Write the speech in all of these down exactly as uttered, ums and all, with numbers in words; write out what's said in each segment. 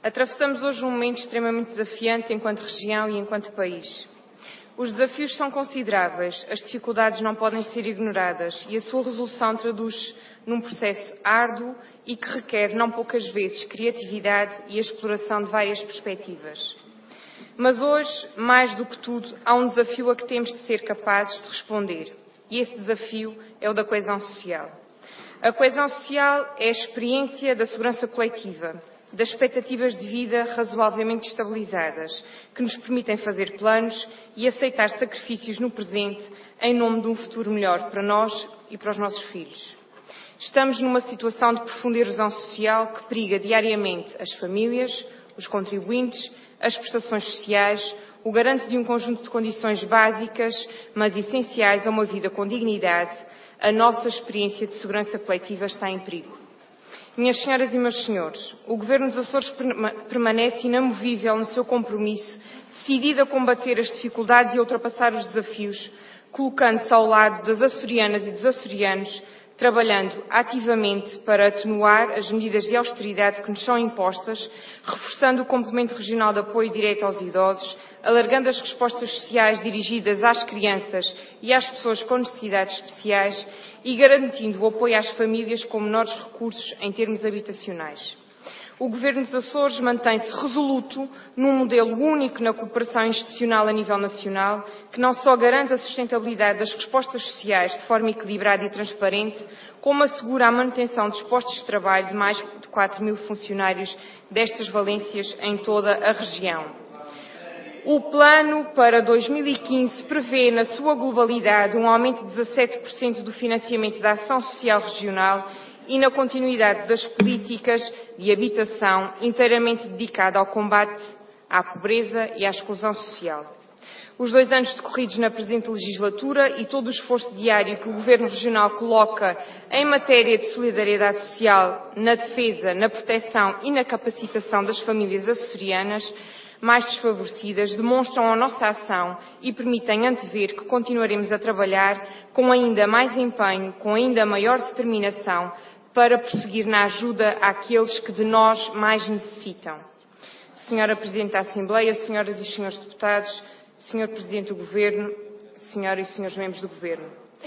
Atravessamos hoje um momento extremamente desafiante enquanto região e enquanto país. Os desafios são consideráveis, as dificuldades não podem ser ignoradas e a sua resolução traduz-se num processo árduo e que requer, não poucas vezes, criatividade e a exploração de várias perspectivas. Mas hoje, mais do que tudo, há um desafio a que temos de ser capazes de responder. E esse desafio é o da coesão social. A coesão social é a experiência da segurança coletiva, das expectativas de vida razoavelmente estabilizadas, que nos permitem fazer planos e aceitar sacrifícios no presente em nome de um futuro melhor para nós e para os nossos filhos. Estamos numa situação de profunda erosão social que periga diariamente as famílias, os contribuintes, as prestações sociais, o garante de um conjunto de condições básicas, mas essenciais a uma vida com dignidade. A nossa experiência de segurança coletiva está em perigo. Minhas senhoras e meus senhores, o Governo dos Açores permanece inamovível no seu compromisso, decidido a combater as dificuldades e a ultrapassar os desafios, colocando-se ao lado das açorianas e dos açorianos, trabalhando ativamente para atenuar as medidas de austeridade que nos são impostas, reforçando o complemento regional de apoio direto aos idosos, alargando as respostas sociais dirigidas às crianças e às pessoas com necessidades especiais e garantindo o apoio às famílias com menores recursos em termos habitacionais. O Governo dos Açores mantém-se resoluto num modelo único na cooperação institucional a nível nacional, que não só garante a sustentabilidade das respostas sociais de forma equilibrada e transparente, como assegura a manutenção dos postos de trabalho de mais de quatro mil funcionários destas valências em toda a região. O plano para dois mil e quinze prevê, na sua globalidade, um aumento de dezassete por cento do financiamento da ação social regional e na continuidade das políticas de habitação inteiramente dedicada ao combate à pobreza e à exclusão social. Os dois anos decorridos na presente legislatura e todo o esforço diário que o Governo Regional coloca em matéria de solidariedade social, na defesa, na proteção e na capacitação das famílias açorianas mais desfavorecidas demonstram a nossa ação e permitem antever que continuaremos a trabalhar com ainda mais empenho, com ainda maior determinação, para prosseguir na ajuda àqueles que de nós mais necessitam. Senhora Presidente da Assembleia, senhoras e senhores deputados, senhor Presidente do Governo, senhoras e senhores membros do Governo.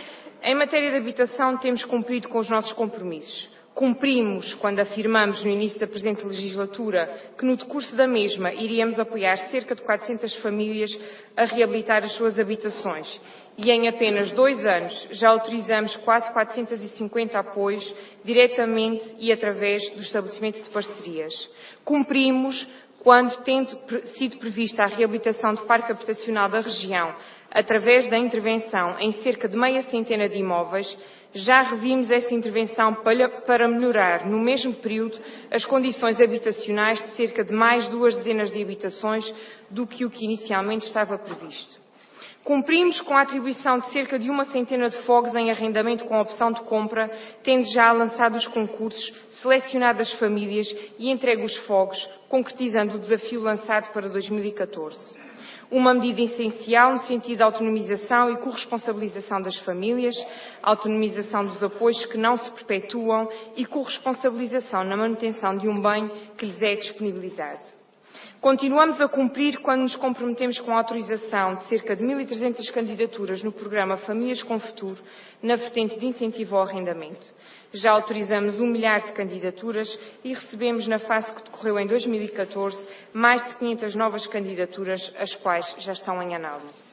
Em matéria de habitação temos cumprido com os nossos compromissos. Cumprimos quando afirmamos no início da presente legislatura que no decurso da mesma iríamos apoiar cerca de quatrocentas famílias a reabilitar as suas habitações. E em apenas dois anos já autorizamos quase quatrocentos e cinquenta apoios diretamente e através do estabelecimento de parcerias. Cumprimos quando, tendo sido prevista a reabilitação do parque habitacional da região através da intervenção em cerca de meia centena de imóveis, já revimos essa intervenção para melhorar, no mesmo período, as condições habitacionais de cerca de mais duas dezenas de habitações do que o que inicialmente estava previsto. Cumprimos com a atribuição de cerca de uma centena de fogos em arrendamento com opção de compra, tendo já lançado os concursos, selecionado as famílias e entregue os fogos, concretizando o desafio lançado para dois mil e catorze. Uma medida essencial no sentido da autonomização e corresponsabilização das famílias, autonomização dos apoios que não se perpetuam e corresponsabilização na manutenção de um bem que lhes é disponibilizado. Continuamos a cumprir quando nos comprometemos com a autorização de cerca de mil e trezentas candidaturas no programa Famílias com Futuro, na vertente de incentivo ao arrendamento. Já autorizamos um milhar de candidaturas e recebemos, na fase que decorreu em dois mil e catorze, mais de quinhentas novas candidaturas, as quais já estão em análise.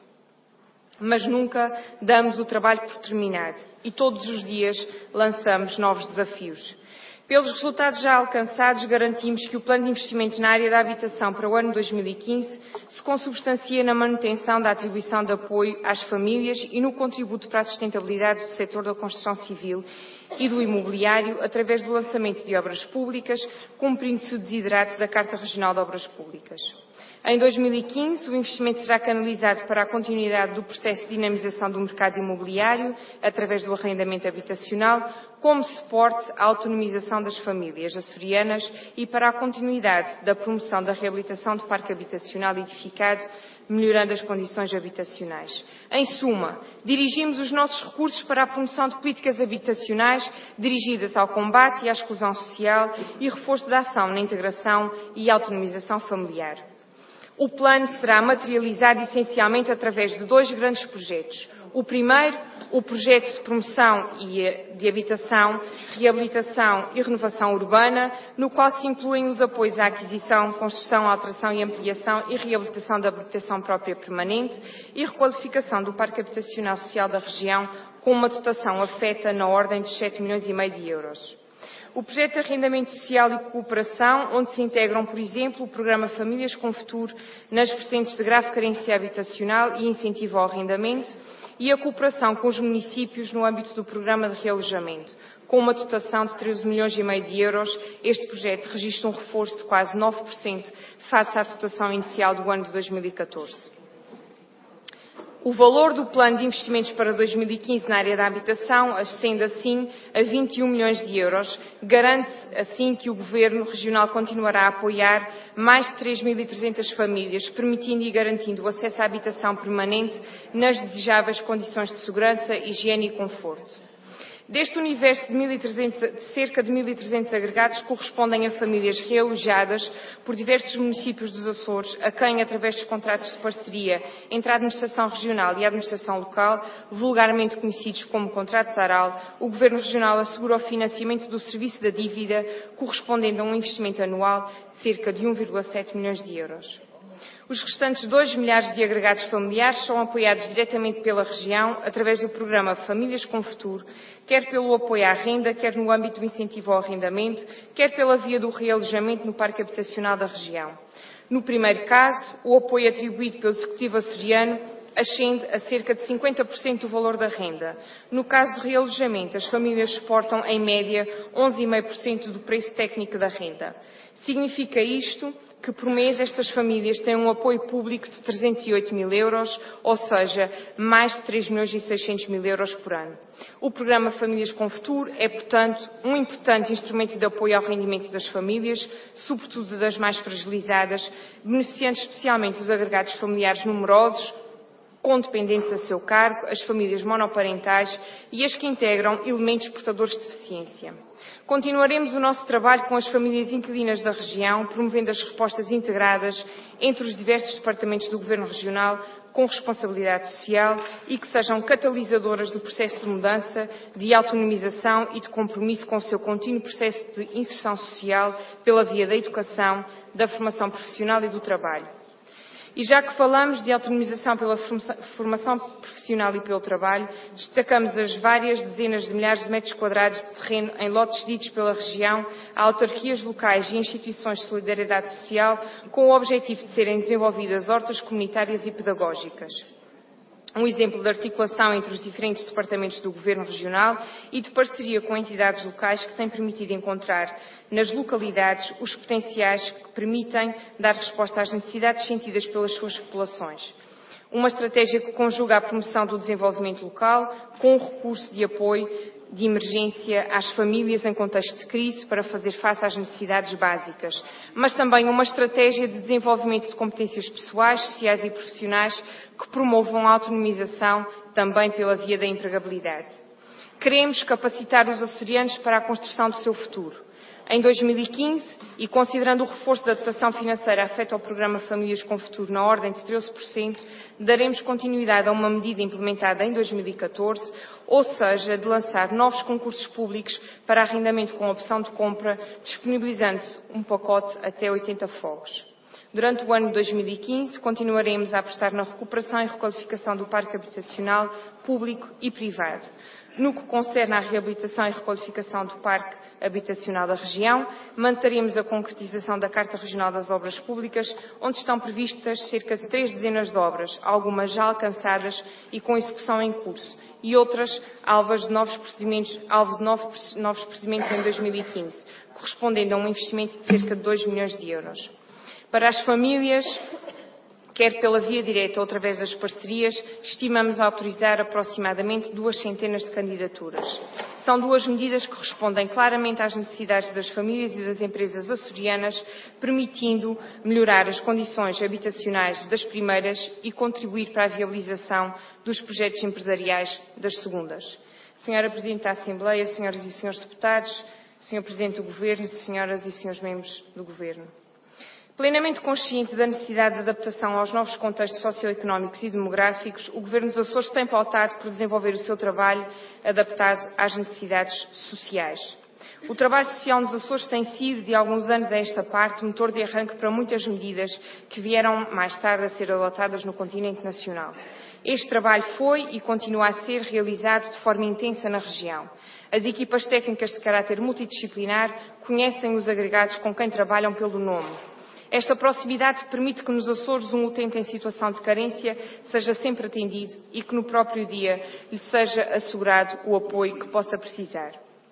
Mas nunca damos o trabalho por terminado e todos os dias lançamos novos desafios. Pelos resultados já alcançados, garantimos que o Plano de Investimentos na área da habitação para o ano dois mil e quinze se consubstancia na manutenção da atribuição de apoio às famílias e no contributo para a sustentabilidade do setor da construção civil e do imobiliário através do lançamento de obras públicas, cumprindo-se o desiderato da Carta Regional de Obras Públicas. Em dois mil e quinze, o investimento será canalizado para a continuidade do processo de dinamização do mercado imobiliário, através do arrendamento habitacional, como suporte à autonomização das famílias açorianas e para a continuidade da promoção da reabilitação do parque habitacional edificado, melhorando as condições habitacionais. Em suma, dirigimos os nossos recursos para a promoção de políticas habitacionais dirigidas ao combate e à exclusão social e reforço da ação na integração e autonomização familiar. O plano será materializado essencialmente através de dois grandes projetos. O primeiro, o projeto de promoção e de habitação, reabilitação e renovação urbana, no qual se incluem os apoios à aquisição, construção, alteração e ampliação e reabilitação da habitação própria permanente e requalificação do parque habitacional social da região, com uma dotação afeta na ordem de sete milhões e meio de euros. O projeto de arrendamento social e cooperação, onde se integram, por exemplo, o programa Famílias com Futuro nas vertentes de grave carência habitacional e incentivo ao arrendamento, e a cooperação com os municípios no âmbito do programa de realojamento. Com uma dotação de treze milhões e meio de euros, este projeto registra um reforço de quase nove por cento face à dotação inicial do ano de dois mil e catorze. O valor do plano de investimentos para dois mil e quinze na área da habitação ascende assim a vinte e um milhões de euros, garante assim que o Governo Regional continuará a apoiar mais de três mil e trezentas famílias, permitindo e garantindo o acesso à habitação permanente nas desejáveis condições de segurança, higiene e conforto. Deste universo de, mil e trezentos, de cerca de mil e trezentos agregados correspondem a famílias realojadas por diversos municípios dos Açores, a quem, através dos contratos de parceria entre a Administração Regional e a Administração Local, vulgarmente conhecidos como contratos ARAL, o Governo Regional assegura o financiamento do serviço da dívida, correspondendo a um investimento anual de cerca de um vírgula sete milhões de euros. Os restantes dois milhares de agregados familiares são apoiados diretamente pela região através do programa Famílias com Futuro, quer pelo apoio à renda, quer no âmbito do incentivo ao arrendamento, quer pela via do realojamento no parque habitacional da região. No primeiro caso, o apoio atribuído pelo Executivo açoriano ascende a cerca de cinquenta por cento do valor da renda. No caso do realojamento, as famílias suportam, em média, onze vírgula cinco por cento do preço técnico da renda. Significa isto que, por mês, estas famílias têm um apoio público de trezentos e oito mil euros, ou seja, mais de três milhões e seiscentos mil euros por ano. O programa Famílias com Futuro é, portanto, um importante instrumento de apoio ao rendimento das famílias, sobretudo das mais fragilizadas, beneficiando especialmente os agregados familiares numerosos, com dependentes a seu cargo, as famílias monoparentais e as que integram elementos portadores de deficiência. Continuaremos o nosso trabalho com as famílias inquilinas da região, promovendo as respostas integradas entre os diversos departamentos do Governo Regional com responsabilidade social e que sejam catalisadoras do processo de mudança, de autonomização e de compromisso com o seu contínuo processo de inserção social pela via da educação, da formação profissional e do trabalho. E já que falamos de autonomização pela formação profissional e pelo trabalho, destacamos as várias dezenas de milhares de metros quadrados de terreno em lotes cedidos pela região a autarquias locais e instituições de solidariedade social com o objetivo de serem desenvolvidas hortas comunitárias e pedagógicas. Um exemplo de articulação entre os diferentes departamentos do Governo Regional e de parceria com entidades locais que tem permitido encontrar nas localidades os potenciais que permitem dar resposta às necessidades sentidas pelas suas populações. Uma estratégia que conjuga a promoção do desenvolvimento local com o recurso de apoio de emergência às famílias em contexto de crise para fazer face às necessidades básicas, mas também uma estratégia de desenvolvimento de competências pessoais, sociais e profissionais que promovam a autonomização também pela via da empregabilidade. Queremos capacitar os açorianos para a construção do seu futuro. Em dois mil e quinze, e considerando o reforço da dotação financeira afeto ao programa Famílias com Futuro na ordem de treze por cento, daremos continuidade a uma medida implementada em dois mil e catorze, ou seja, de lançar novos concursos públicos para arrendamento com opção de compra, disponibilizando um pacote até oitenta fogos. Durante o ano de dois mil e quinze, continuaremos a apostar na recuperação e requalificação do parque habitacional público e privado. No que concerne à reabilitação e requalificação do parque habitacional da região, manteremos a concretização da Carta Regional das Obras Públicas, onde estão previstas cerca de três dezenas de obras, algumas já alcançadas e com execução em curso, e outras alvas de novos procedimentos, alvo de novos, novos procedimentos em dois mil e quinze, correspondendo a um investimento de cerca de dois milhões de euros. Para as famílias, quer pela via direta ou através das parcerias, estimamos autorizar aproximadamente duas centenas de candidaturas. São duas medidas que respondem claramente às necessidades das famílias e das empresas açorianas, permitindo melhorar as condições habitacionais das primeiras e contribuir para a viabilização dos projetos empresariais das segundas. Senhora Presidente da Assembleia, senhoras e senhores deputados, senhor Presidente do Governo, senhoras e senhores membros do Governo. Plenamente consciente da necessidade de adaptação aos novos contextos socioeconómicos e demográficos, o Governo dos Açores tem pautado por desenvolver o seu trabalho adaptado às necessidades sociais. O trabalho social nos Açores tem sido, de alguns anos a esta parte, motor de arranque para muitas medidas que vieram mais tarde a ser adotadas no continente nacional. Este trabalho foi e continua a ser realizado de forma intensa na região. As equipas técnicas de caráter multidisciplinar conhecem os agregados com quem trabalham pelo nome. Esta proximidade permite que nos Açores um utente em situação de carência seja sempre atendido e que no próprio dia lhe seja assegurado o apoio que possa precisar.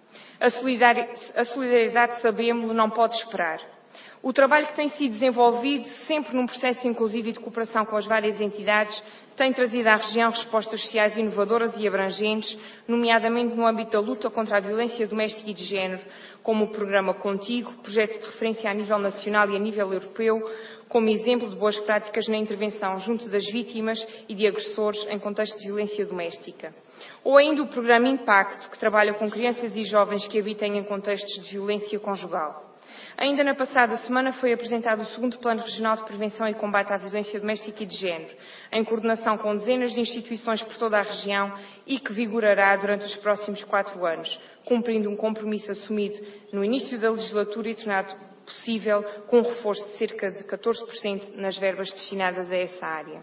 A solidariedade, sabemos-lo, não pode esperar. O trabalho que tem sido desenvolvido, sempre num processo inclusivo e de cooperação com as várias entidades, tem trazido à região respostas sociais inovadoras e abrangentes, nomeadamente no âmbito da luta contra a violência doméstica e de género, como o programa Contigo, projeto de referência a nível nacional e a nível europeu, como exemplo de boas práticas na intervenção junto das vítimas e de agressores em contexto de violência doméstica. Ou ainda o programa Impacto, que trabalha com crianças e jovens que habitem em contextos de violência conjugal. Ainda na passada semana foi apresentado o segundo Plano Regional de Prevenção e Combate à Violência Doméstica e de Género, em coordenação com dezenas de instituições por toda a região e que vigorará durante os próximos quatro anos, cumprindo um compromisso assumido no início da legislatura e tornado possível com um reforço de cerca de catorze por cento nas verbas destinadas a essa área.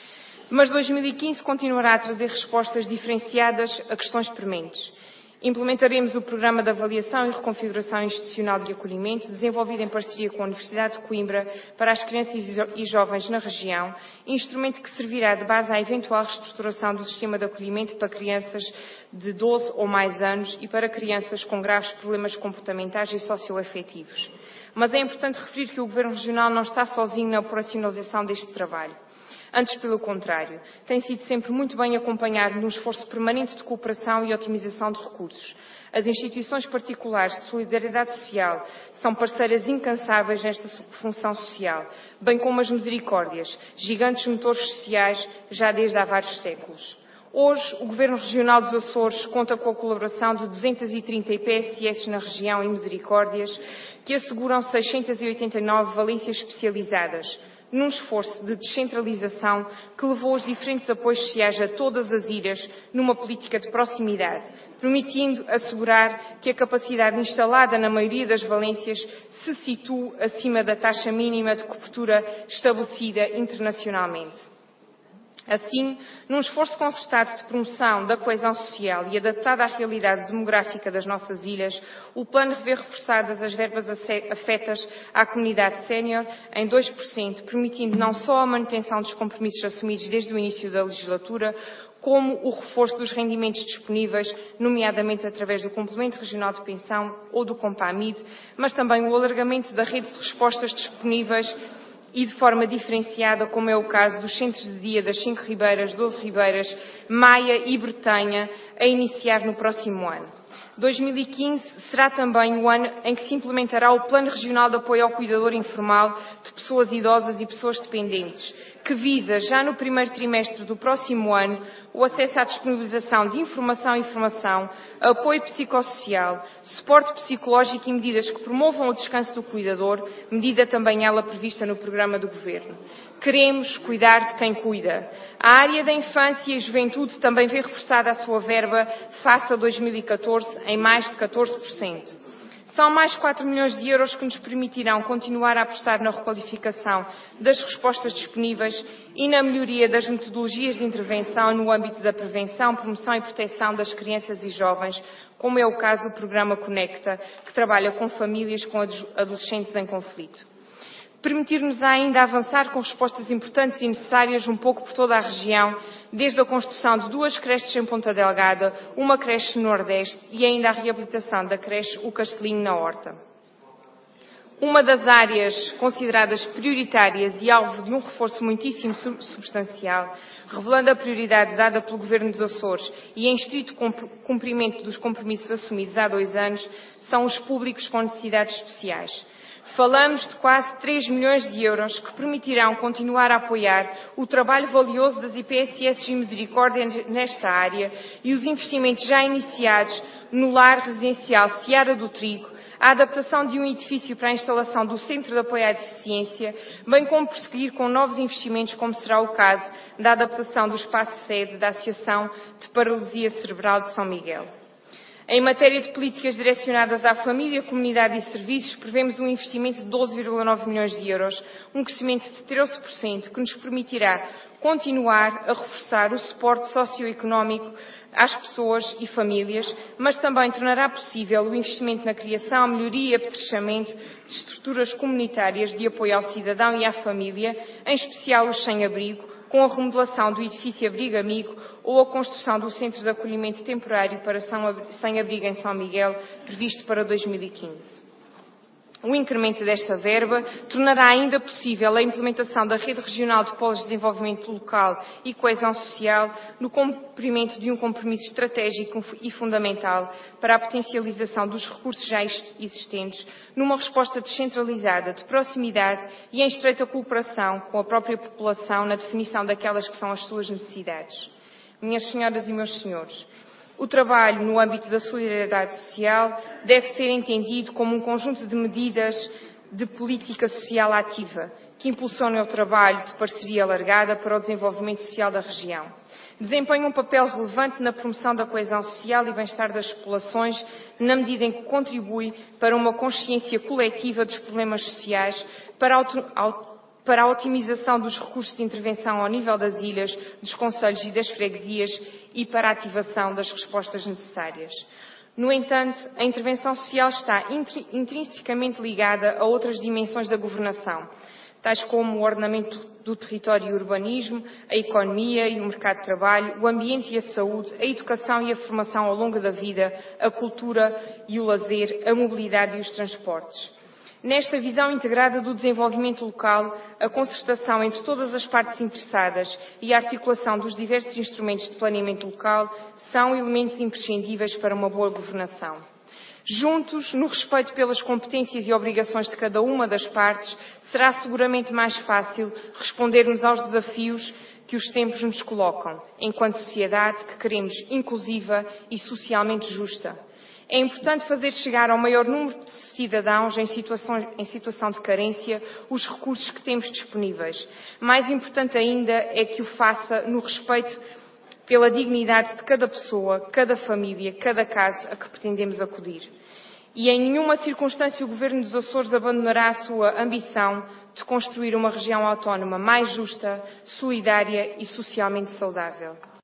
Mas dois mil e quinze continuará a trazer respostas diferenciadas a questões prementes. Implementaremos o Programa de Avaliação e Reconfiguração Institucional de Acolhimento, desenvolvido em parceria com a Universidade de Coimbra para as crianças e jovens na região, instrumento que servirá de base à eventual reestruturação do sistema de acolhimento para crianças de doze ou mais anos e para crianças com graves problemas comportamentais e socioafetivos. Mas é importante referir que o Governo Regional não está sozinho na operacionalização deste trabalho. Antes, pelo contrário, tem sido sempre muito bem acompanhado num esforço permanente de cooperação e otimização de recursos. As instituições particulares de solidariedade social são parceiras incansáveis nesta função social, bem como as misericórdias, gigantes motores sociais já desde há vários séculos. Hoje, o Governo Regional dos Açores conta com a colaboração de duzentos e trinta I P S S na região e misericórdias, que asseguram seiscentas e oitenta e nove valências especializadas, num esforço de descentralização que levou os diferentes apoios sociais a todas as ilhas numa política de proximidade, permitindo assegurar que a capacidade instalada na maioria das valências se situa acima da taxa mínima de cobertura estabelecida internacionalmente. Assim, num esforço concertado de promoção da coesão social e adaptado à realidade demográfica das nossas ilhas, o plano revê reforçadas as verbas afetas à comunidade sénior em dois por cento, permitindo não só a manutenção dos compromissos assumidos desde o início da legislatura, como o reforço dos rendimentos disponíveis, nomeadamente através do Complemento Regional de Pensão ou do Compamid, mas também o alargamento da rede de respostas disponíveis e de forma diferenciada, como é o caso dos centros de dia das cinco Ribeiras, doze Ribeiras, Maia e Bretanha, a iniciar no próximo ano. dois mil e quinze será também o ano em que se implementará o Plano Regional de Apoio ao Cuidador Informal de Pessoas Idosas e Pessoas Dependentes, que visa, já no primeiro trimestre do próximo ano, o acesso à disponibilização de informação e formação, apoio psicossocial, suporte psicológico e medidas que promovam o descanso do cuidador, medida também ela prevista no programa do Governo. Queremos cuidar de quem cuida. A área da infância e juventude também vê reforçada a sua verba face a dois mil e catorze em mais de catorze por cento. São mais quatro milhões de euros que nos permitirão continuar a apostar na requalificação das respostas disponíveis e na melhoria das metodologias de intervenção no âmbito da prevenção, promoção e proteção das crianças e jovens, como é o caso do programa Conecta, que trabalha com famílias com adolescentes em conflito. Permitir-nos ainda avançar com respostas importantes e necessárias um pouco por toda a região, desde a construção de duas creches em Ponta Delgada, uma creche no Nordeste e ainda a reabilitação da creche O Castelinho na Horta. Uma das áreas consideradas prioritárias e alvo de um reforço muitíssimo substancial, revelando a prioridade dada pelo Governo dos Açores e em estrito cumprimento dos compromissos assumidos há dois anos, são os públicos com necessidades especiais. Falamos de quase três milhões de euros que permitirão continuar a apoiar o trabalho valioso das I P S S e Misericórdia nesta área e os investimentos já iniciados no lar residencial Seara do Trigo, a adaptação de um edifício para a instalação do Centro de Apoio à Deficiência, bem como prosseguir com novos investimentos, como será o caso da adaptação do espaço-sede da Associação de Paralisia Cerebral de São Miguel. Em matéria de políticas direcionadas à família, comunidade e serviços, prevemos um investimento de doze vírgula nove milhões de euros, um crescimento de treze por cento, que nos permitirá continuar a reforçar o suporte socioeconómico às pessoas e famílias, mas também tornará possível o investimento na criação, melhoria e apetrechamento de estruturas comunitárias de apoio ao cidadão e à família, em especial os sem-abrigo, com a remodelação do edifício Abrigo Amigo ou a construção do Centro de Acolhimento Temporário para sem-abrigo em São Miguel, previsto para dois mil e quinze. O incremento desta verba tornará ainda possível a implementação da Rede Regional de Polos de Desenvolvimento Local e Coesão Social no cumprimento de um compromisso estratégico e fundamental para a potencialização dos recursos já existentes, numa resposta descentralizada, de proximidade e em estreita cooperação com a própria população na definição daquelas que são as suas necessidades. Minhas senhoras e meus senhores, o trabalho no âmbito da solidariedade social deve ser entendido como um conjunto de medidas de política social ativa que impulsionem o trabalho de parceria alargada para o desenvolvimento social da região. Desempenha um papel relevante na promoção da coesão social e bem-estar das populações, na medida em que contribui para uma consciência coletiva dos problemas sociais, para a para a otimização dos recursos de intervenção ao nível das ilhas, dos concelhos e das freguesias e para a ativação das respostas necessárias. No entanto, a intervenção social está intrinsecamente ligada a outras dimensões da governação, tais como o ordenamento do território e o urbanismo, a economia e o mercado de trabalho, o ambiente e a saúde, a educação e a formação ao longo da vida, a cultura e o lazer, a mobilidade e os transportes. Nesta visão integrada do desenvolvimento local, a concertação entre todas as partes interessadas e a articulação dos diversos instrumentos de planeamento local são elementos imprescindíveis para uma boa governação. Juntos, no respeito pelas competências e obrigações de cada uma das partes, será seguramente mais fácil respondermos aos desafios que os tempos nos colocam, enquanto sociedade que queremos inclusiva e socialmente justa. É importante fazer chegar ao maior número de cidadãos em situação, em situação de carência os recursos que temos disponíveis. Mais importante ainda é que o faça no respeito pela dignidade de cada pessoa, cada família, cada caso a que pretendemos acudir. E em nenhuma circunstância o Governo dos Açores abandonará a sua ambição de construir uma região autónoma mais justa, solidária e socialmente saudável.